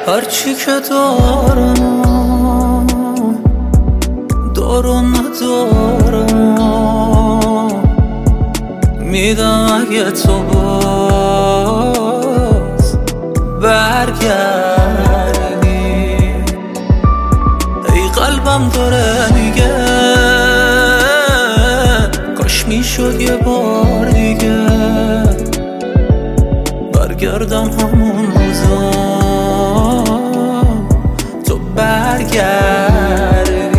هرچی که دارم ندارم، میدم اگه تو باز برگردی. ای قلبم داره میگه کاش میشد یه بار دیگه برگردم همون روزا تو برگردی.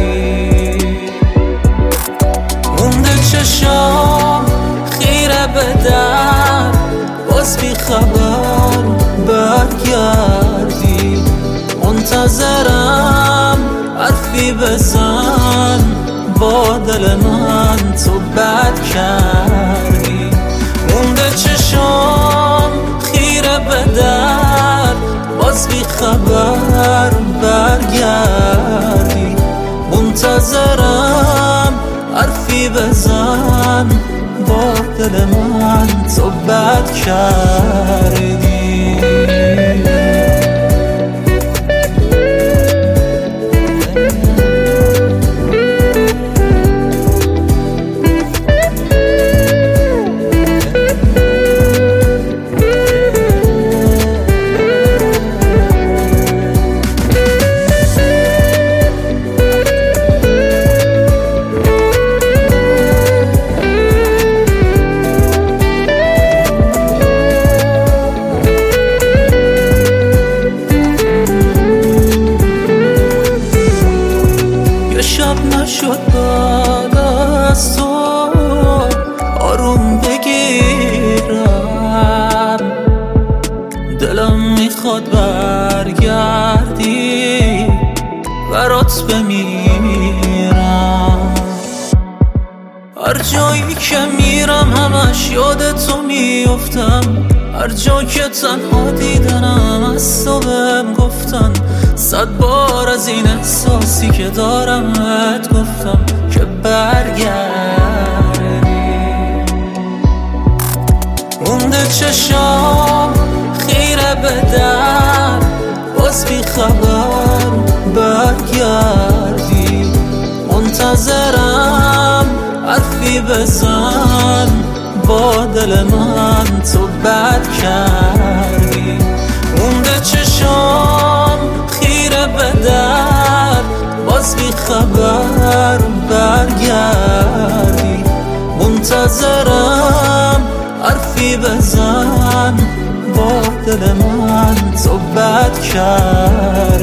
مونده چشام خیره به در، باز بی خبر برگردی. منتظرم حرفی بزن با دل من تو بد کردی. مونده چشام خیره به در، باز بی خبر برگردی. منتظرم حرفی بزن با دل من تو بد کردی. نشد بعد از تو آروم بگیرم، دلم میخواد برگردی برات بمیرم. هر جایی که میرم همش یاد تو میفتم، هر جا که تنها دیدنم از تو بهم گفتن. 100 بار از این احساسی که دارم بهت گفتم که برگردی. مونده چشام خیره به در، باز بی خبر برگردی. منتظرم حرفی بزن با دل من تو بد کردی. مونده چشام خیره به در، باز بی خبر برگردی. منتظرم حرفی بزن با دل من تو بد کردی.